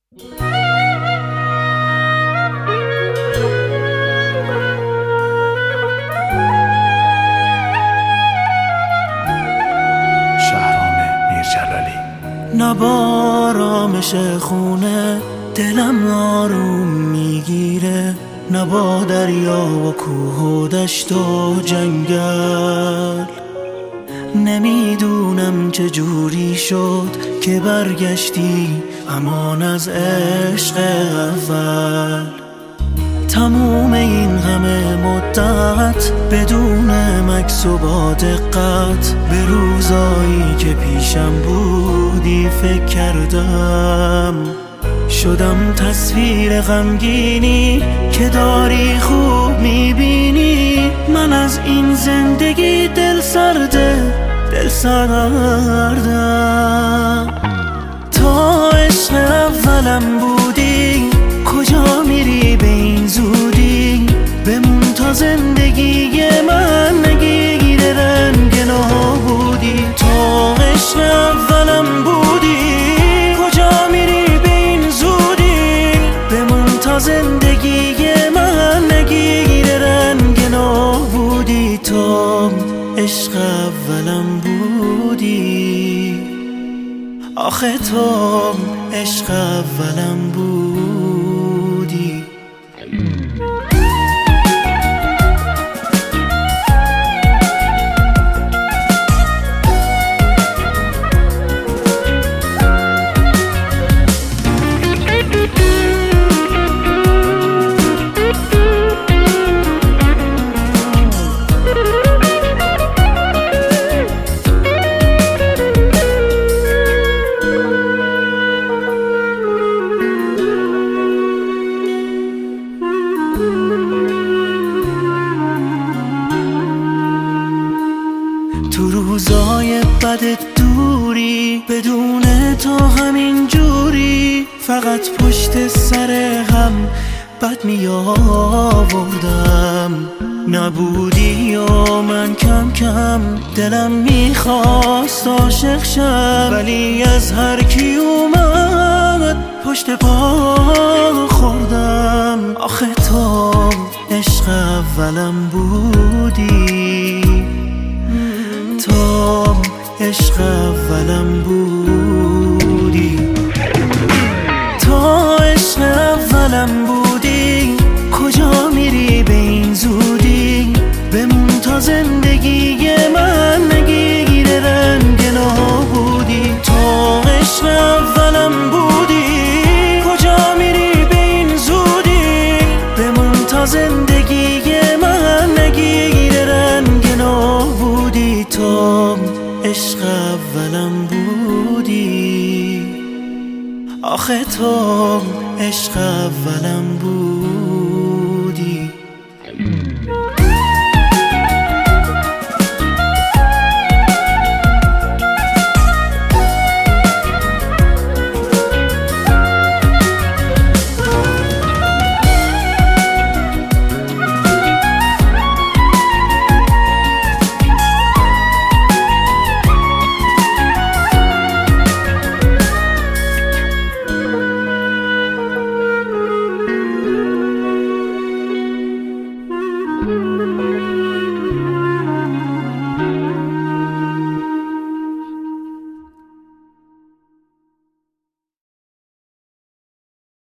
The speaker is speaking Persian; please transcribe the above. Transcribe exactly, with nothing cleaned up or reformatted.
نبارامش خونه دلم آروم میگیره، نبا دریا و کوه و دشت و جنگل. نمیدونم چه جوری شد که برگشتی امان از عشق اول. تموم این همه مدت بدون مکث و با دقت به روزایی که پیشم بودی فکر کردم. شدم تصویر غمگینی که داری خوب میبینی. من از این زندگی دل سرده دل سردم. تا عشق اولم بودی کجا میری به این زودی؟ بمون تا زندگی من نگیره رنگ نابودی. تا عشق اولم بودی کجا میری به این زودی؟ بمون تا زندگی من نگیره رنگ نابودی. تا عشق اولم بودی، آخه تو عشق اولم بودی. تو روزای بد دوری بدون تو همین جوری فقط پشت سر هم بد می آوردم. نبودی و من کم کم دلم میخواست عاشق شم، ولی از هر کی اومد پشت پا خوردم. آخه تو عشق اولم بودی، تو عشق اولم بودی. تو عشق اولم بودی کجا میری به این زودی؟ بمون تا زندگی من نگیره رنگ نابودی. تو عشق اولم بودی کجا میری به این زودی؟ بمون تا زندگی من نگیره رنگ نابودی. تو عشق اولم بودی، آخه تو عشق اولم بودی.